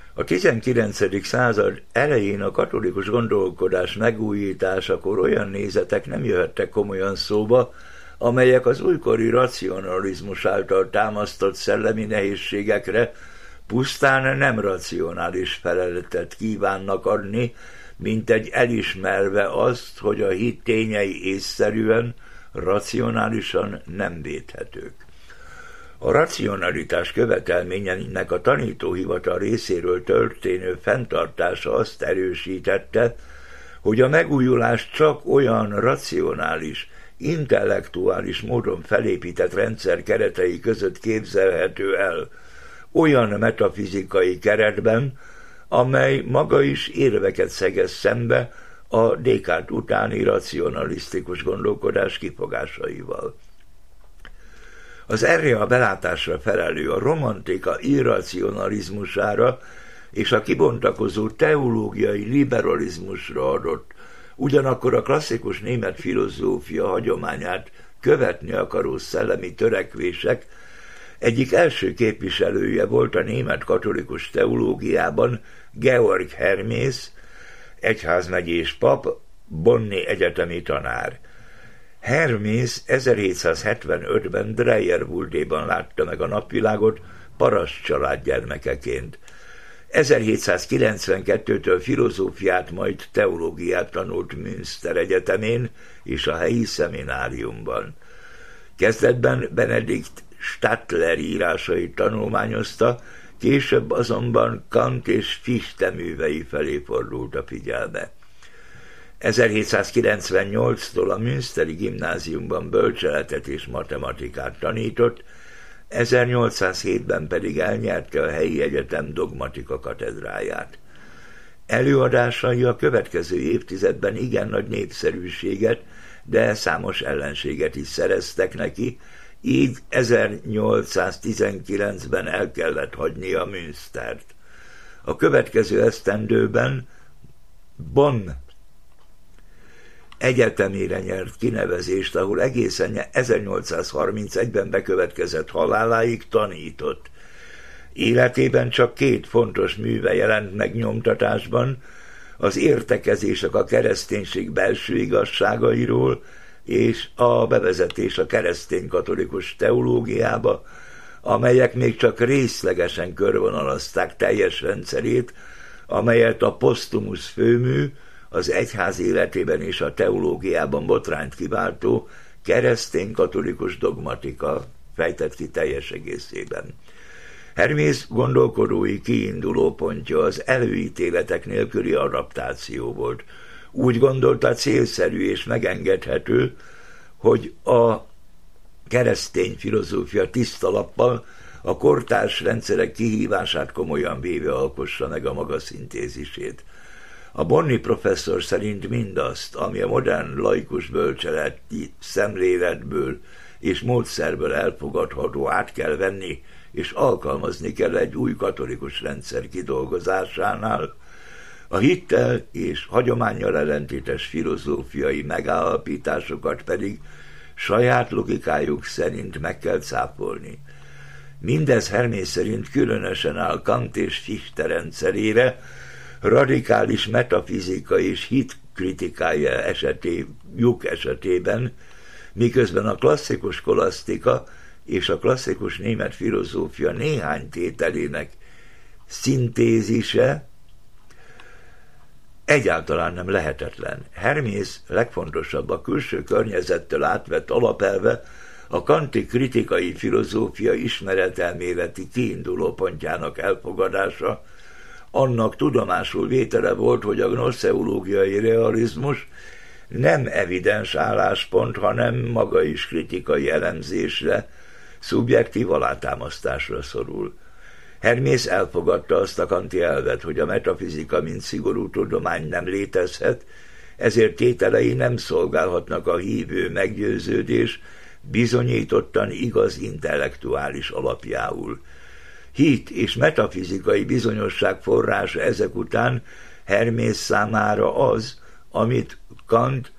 A 19. század elején a katolikus gondolkodás megújításakor olyan nézetek nem jöhettek komolyan szóba, amelyek az újkori racionalizmus által támasztott szellemi nehézségekre pusztán nem racionális feleletet kívánnak adni, mintegy elismerve azt, hogy a hit tényei észszerűen, racionálisan nem védhetők. A racionalitás követelményeinek a tanítóhivatal részéről történő fenntartása azt erősítette, hogy a megújulás csak olyan racionális, intellektuális módon felépített rendszer keretei között képzelhető el, olyan metafizikai keretben, amely maga is érveket szegez szembe a Descartes utáni racionalisztikus gondolkodás kifogásaival. Az erre a belátásra felelő a romantika irracionalizmusára és a kibontakozó teológiai liberalizmusra adott, ugyanakkor a klasszikus német filozófia hagyományát követni akaró szellemi törekvések egyik első képviselője volt a német katolikus teológiában Georg Hermész, egyházmegyés pap, bonni egyetemi tanár. Hermész 1775-ben Dreyer-Wuldéban látta meg a napvilágot paraszt család gyermekeként. 1792-től filozófiát, majd teológiát tanult Münster egyetemén és a helyi szemináriumban. Kezdetben Benedikt Stadler írásait tanulmányozta, később azonban Kant és Fichte művei felé fordult a figyelme. 1798-tól a Münsteri gimnáziumban bölcseletet és matematikát tanított, 1807-ben pedig elnyerte a helyi egyetem dogmatika katedráját. Előadásai a következő évtizedben igen nagy népszerűséget, de számos ellenséget is szereztek neki, így 1819-ben el kellett hagynia Münstert. A következő esztendőben Bonn egyetemére nyert kinevezést, ahol egészen 1831-ben bekövetkezett haláláig tanított. Életében csak 2 fontos műve jelent meg nyomtatásban, az Értekezések a kereszténység belső igazságairól és a Bevezetés a keresztény katolikus teológiába, amelyek még csak részlegesen körvonalazták teljes rendszerét, amelyet a Postumus főmű, az egyház életében és a teológiában botrányt kiváltó keresztény-katolikus dogmatika fejtett ki teljes egészében. Hermész gondolkodói kiindulópontja az előítéletek nélküli adaptáció volt. Úgy gondolta célszerű és megengedhető, hogy a keresztény filozófia tiszta lappal a kortárs rendszerek kihívását komolyan véve alkossa meg a maga szintézisét. A bonni professzor szerint mindazt, ami a modern laikus bölcseleti szemléletből és módszerből elfogadható, át kell venni, és alkalmazni kell egy új katolikus rendszer kidolgozásánál, a hittel és hagyománnyal ellentétes filozófiai megállapításokat pedig saját logikájuk szerint meg kell cáfolni. Mindez Hermész szerint különösen áll Kant és Fichte rendszerére, radikális metafizika és hitkritikája esetében, miközben a klasszikus skolasztika és a klasszikus német filozófia néhány tételének szintézise egyáltalán nem lehetetlen. Hermész legfontosabb a külső környezettől átvett alapelve a kanti kritikai filozófia ismeretelméleti kiindulópontjának elfogadása, annak tudomásul vétele volt, hogy a gnoszeológiai realizmus nem evidens álláspont, hanem maga is kritikai elemzésre, szubjektív alátámasztásra szorul. Hermész elfogadta azt a kanti elvet, hogy a metafizika mint szigorú tudomány nem létezhet, ezért tételei nem szolgálhatnak a hívő meggyőződés bizonyítottan igaz intellektuális alapjául. Hit és metafizikai bizonyosság forrása ezek után Hermész számára az, amit Kant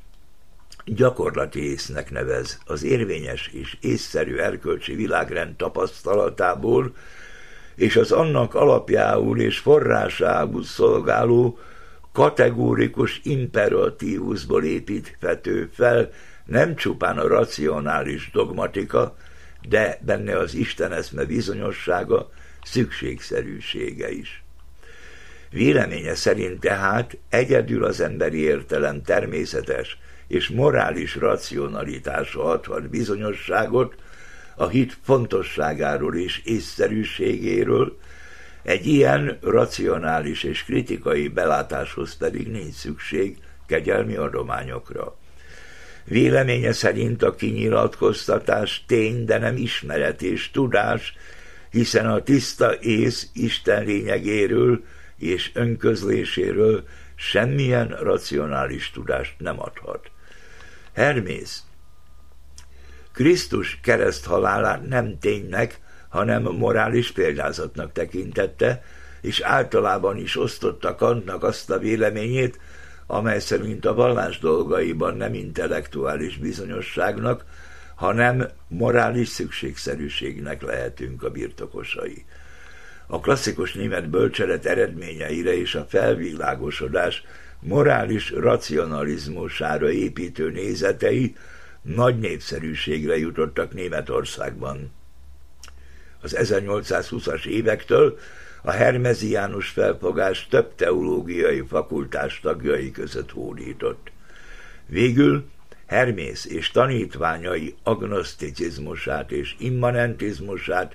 gyakorlati észnek nevez, az érvényes és észszerű erkölcsi világrend tapasztalatából és az annak alapjául és forrásául szolgáló kategórikus imperatívusból építhető fel nem csupán a racionális dogmatika, de benne az isteneszme bizonyossága, szükségszerűsége is. Véleménye szerint tehát egyedül az emberi értelem természetes és morális racionalitása adhat bizonyosságot a hit fontosságáról és észszerűségéről, egy ilyen racionális és kritikai belátáshoz pedig nincs szükség kegyelmi adományokra. Véleménye szerint a kinyilatkoztatás tény, de nem ismeret és tudás, hiszen a tiszta ész Isten lényegéről és önközléséről semmilyen racionális tudást nem adhat. Hermész Krisztus kereszthalálát nem ténynek, hanem morális példázatnak tekintette, és általában is osztotta Kantnak azt a véleményét, amely szerint a vallás dolgaiban nem intellektuális bizonyosságnak, hanem morális szükségszerűségnek lehetünk a birtokosai. A klasszikus német bölcselet eredményeire és a felvilágosodás morális racionalizmusára építő nézetei nagy népszerűségre jutottak Németországban. Az 1820-as évektől a hermeziánus felfogás több teológiai fakultás tagjai között hódított. Végül Hermész és tanítványai agnoszticizmusát és immanentizmusát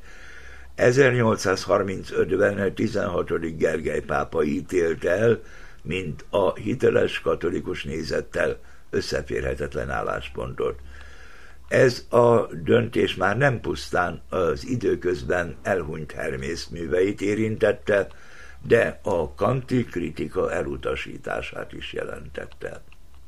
1835-ben 16. Gergely pápa ítélte el, mint a hiteles katolikus nézettel összeférhetetlen álláspontot. Ez a döntés már nem pusztán az időközben elhunyt Hermész műveit érintette, de a kanti kritika elutasítását is jelentette.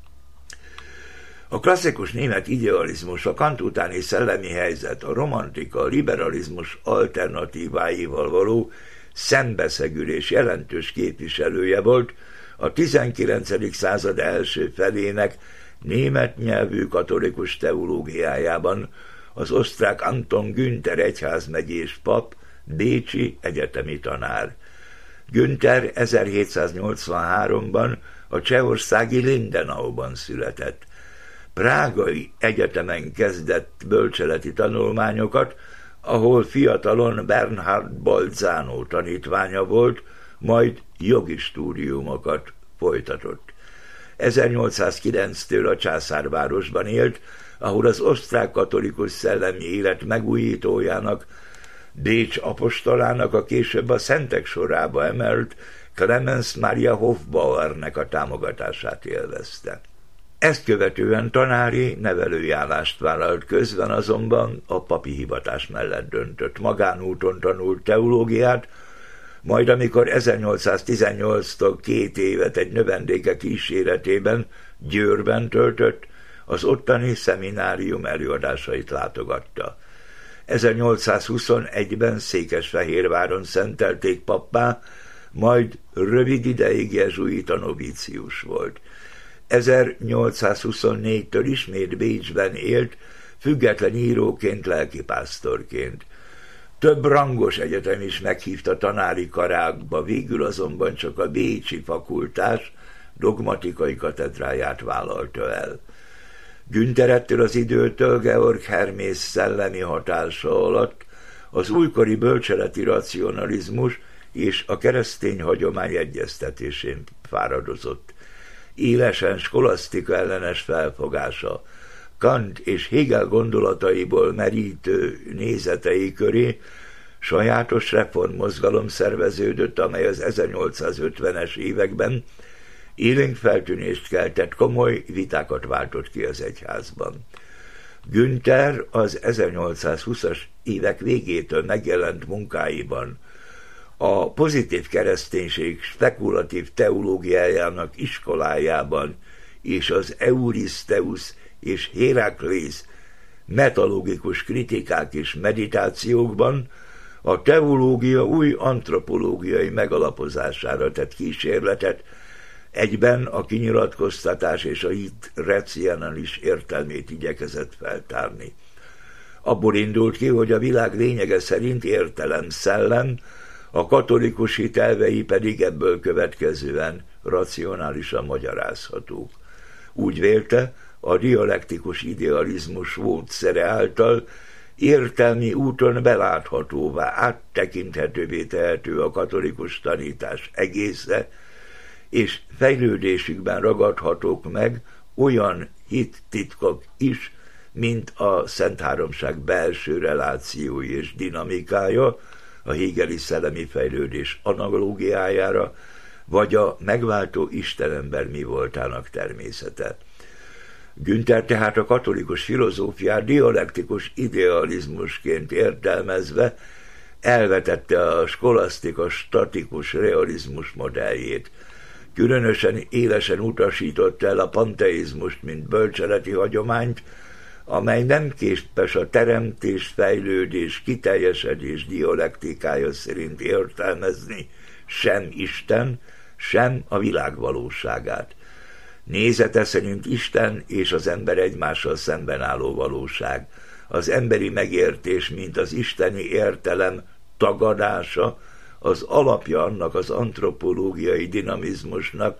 A klasszikus német idealizmus, a Kant utáni szellemi helyzet, a romantika, a liberalizmus alternatíváival való szembeszegülés jelentős képviselője volt a 19. század első felének német nyelvű katolikus teológiájában, az osztrák Anton Günther egyházmegyés pap, bécsi egyetemi tanár. Günther 1783-ban a csehországi Lindenauban született. Prágai egyetemen kezdett bölcseleti tanulmányokat, ahol fiatalon Bernhard Bolzano tanítványa volt, majd jogi stúdiumokat folytatott. 1809-től a Császárvárosban élt, ahol az osztrák katolikus szellemi élet megújítójának, Bécs apostolának, a később a szentek sorába emelt Clemens Maria Hofbauernek a támogatását élvezte. Ezt követően tanári nevelői állást vállalt, közben azonban a papi hivatás mellett döntött. Magánúton tanult teológiát, majd amikor 1818-tól 2 évet egy növendéke kíséretében Győrben töltött, az ottani szeminárium előadásait látogatta. 1821-ben Székesfehérváron szentelték pappá, majd rövid ideig jezsuita novícius volt. 1824-től ismét Bécsben élt, független íróként, lelkipásztorként. Több rangos egyetem is meghívta tanári karákba, végül azonban csak a bécsi fakultás dogmatikai katedráját vállalta el. Günther ettől az időtől Georg Hermész szellemi hatása alatt az újkori bölcseleti racionalizmus és a keresztény hagyomány egyeztetésén fáradozott. Élesen skolasztika ellenes felfogása, Kant és Hegel gondolataiból merítő nézetei köré sajátos reformmozgalom szerveződött, amely az 1850-es években élénk feltűnést keltett, komoly vitákat váltott ki az egyházban. Günther az 1820-as évek végétől megjelent munkáiban a pozitív kereszténység spekulatív teológiájának iskolájában és az Euristeus és Héraklész metalogikus kritikák és meditációkban a teológia új antropológiai megalapozására tett kísérletet, egyben a kinyilatkoztatás és a hit racionális értelmét igyekezett feltárni. Abból indult ki, hogy a világ lényege szerint értelem, szellem, a katolikus hit elvei pedig ebből következően racionálisan magyarázhatók. Úgy vélte, a dialektikus idealizmus módszere által értelmi úton beláthatóvá, áttekinthetővé tehető a katolikus tanítás egésze, és fejlődésükben ragadhatók meg olyan hittitkok is, mint a Szent Háromság belső relációi és dinamikája, a hegeli szellemi fejlődés analógiájára, vagy a megváltó Istenember mi voltának természete. Günther tehát a katolikus filozófiát dialektikus idealizmusként értelmezve elvetette a skolasztika statikus realizmus modelljét. Különösen élesen utasította el a panteizmust, mint bölcseleti hagyományt, amely nem képes a teremtés, fejlődés, kiteljesedés dialektikája szerint értelmezni sem Isten, sem a világ valóságát. Nézete szerint Isten és az ember egymással szemben álló valóság, az emberi megértés, mint az isteni értelem tagadása, az alapja annak az antropológiai dinamizmusnak,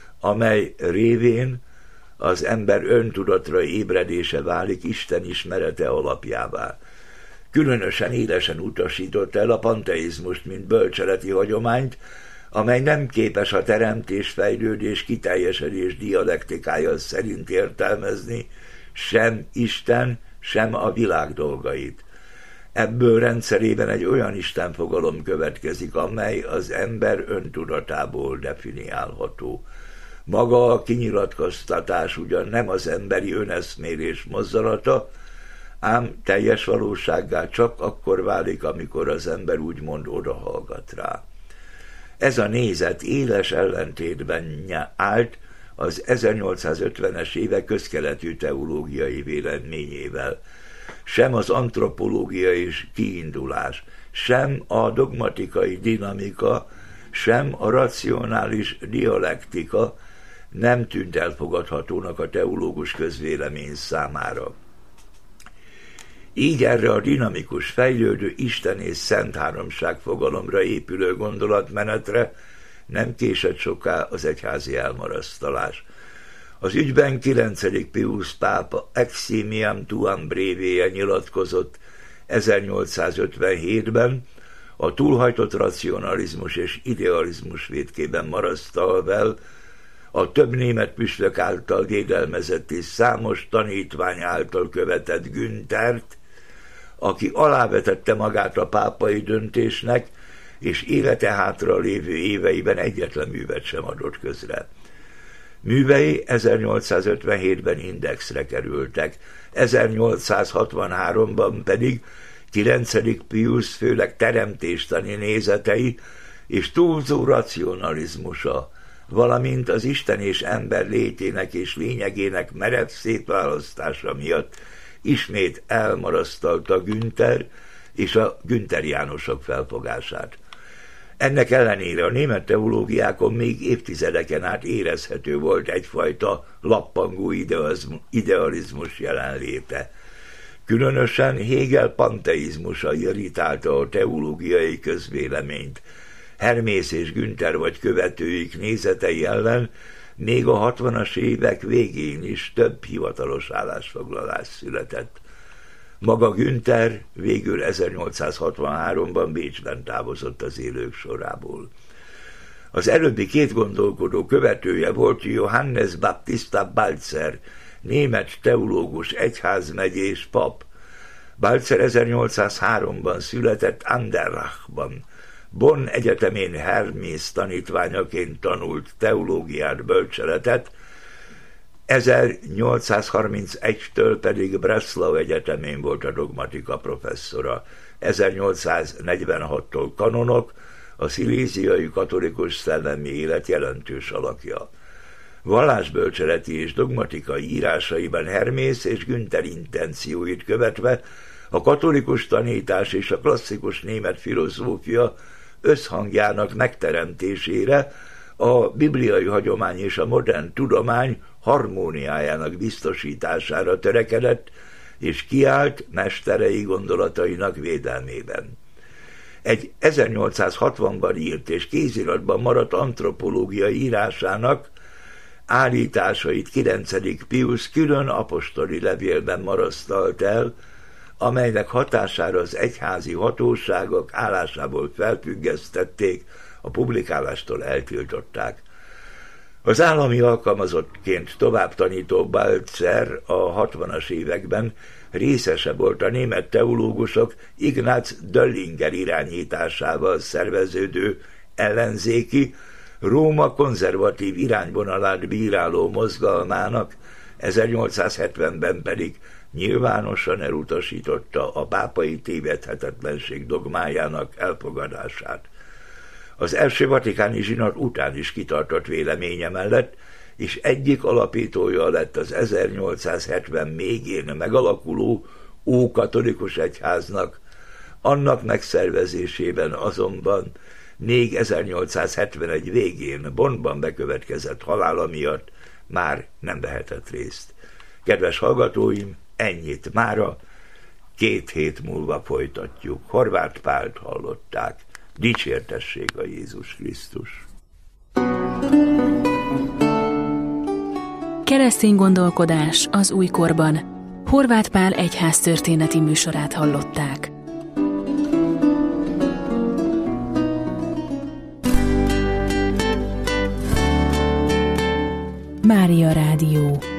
amely révén az ember öntudatra ébredése válik Isten ismerete alapjává. Különösen élesen utasította el a panteizmust, mint bölcseleti hagyományt, amely nem képes a teremtés, fejlődés, kiteljesedés dialektikája szerint értelmezni sem Isten, sem a világ dolgait. Ebből rendszerében egy olyan istenfogalom következik, amely az ember öntudatából definiálható. Maga a kinyilatkoztatás ugyan nem az emberi öneszmélés mozzanata, ám teljes valósággá csak akkor válik, amikor az ember úgymond odahallgat rá. Ez a nézet éles ellentétben állt az 1850-es évek közkeletű teológiai véleményével. Sem az antropológiai kiindulás, sem a dogmatikai dinamika, sem a racionális dialektika nem tűnt elfogadhatónak a teológus közvélemény számára. Így erre a dinamikus, fejlődő Isten és Szent Háromság fogalomra épülő gondolatmenetre nem késett soká az egyházi elmarasztalás. Az ügyben 9. Pius pápa Eximiam tuam brevéje nyilatkozott 1857-ben, a túlhajtott racionalizmus és idealizmus vétkében marasztalva el a több német püspök által védelmezett és számos tanítvány által követett Günthert, aki alávetette magát a pápai döntésnek, és élete hátra lévő éveiben egyetlen művet sem adott közre. Művei 1857-ben indexre kerültek, 1863-ban pedig 9. Pius főleg teremtéstani nézetei és túlzó racionalizmusa, valamint az Isten és ember létének és lényegének merev szétválasztása miatt ismét elmarasztalta Günther és a güntheriánusok felfogását. Ennek ellenére a német teológiákon még évtizedeken át érezhető volt egyfajta lappangó idealizmus jelenléte. Különösen Hegel panteizmusa irritálta a teológiai közvéleményt. Hermész és Günther vagy követőik nézetei ellen még a 60-as évek végén is több hivatalos állásfoglalás született. Maga Günther végül 1863-ban Bécsben távozott az élők sorából. Az előbbi két gondolkodó követője volt Johannes Baptista Balzer, német teológus, egyházmegyés pap. Balzer 1803-ban született Anderlachban. Bonn egyetemén Hermész tanítványaként tanult teológiát, bölcseletet, 1831-től pedig Breslau egyetemén volt a dogmatika professzora, 1846-tól kanonok, a sziléziai katolikus szellemi élet jelentős alakja. Vallásbölcseleti és dogmatikai írásaiban Hermész és Günther intencióit követve a katolikus tanítás és a klasszikus német filozófia összhangjának megteremtésére, a bibliai hagyomány és a modern tudomány harmóniájának biztosítására törekedett, és kiállt mesterei gondolatainak védelmében. Egy 1860-ban írt és kéziratban maradt antropológiai írásának állításait 9. Piusz külön apostoli levélben marasztalt el, amelynek hatására az egyházi hatóságok állásából felfüggesztették, a publikálástól eltiltották. Az állami alkalmazottként tovább tanító Balzer a 60-as években részese volt a német teológusok Ignaz Döllinger irányításával szerveződő ellenzéki, Róma konzervatív irányvonalát bíráló mozgalmának, 1870-ben pedig nyilvánosan elutasította a pápai tévedhetetlenség dogmájának elfogadását. Az első vatikáni zsinat után is kitartott véleménye mellett, és egyik alapítója lett az 1870 végén megalakuló ókatolikus egyháznak, annak megszervezésében azonban még 1871 végén Bonnban bekövetkezett halála miatt már nem vehetett részt. Kedves hallgatóim, ennyit mára, 2 hét múlva folytatjuk. Horváth Pált hallották. Dicsértessék a Jézus Krisztus! Keresztény gondolkodás az újkorban. Horváth Pál egyháztörténeti műsorát hallották. Mária Rádió.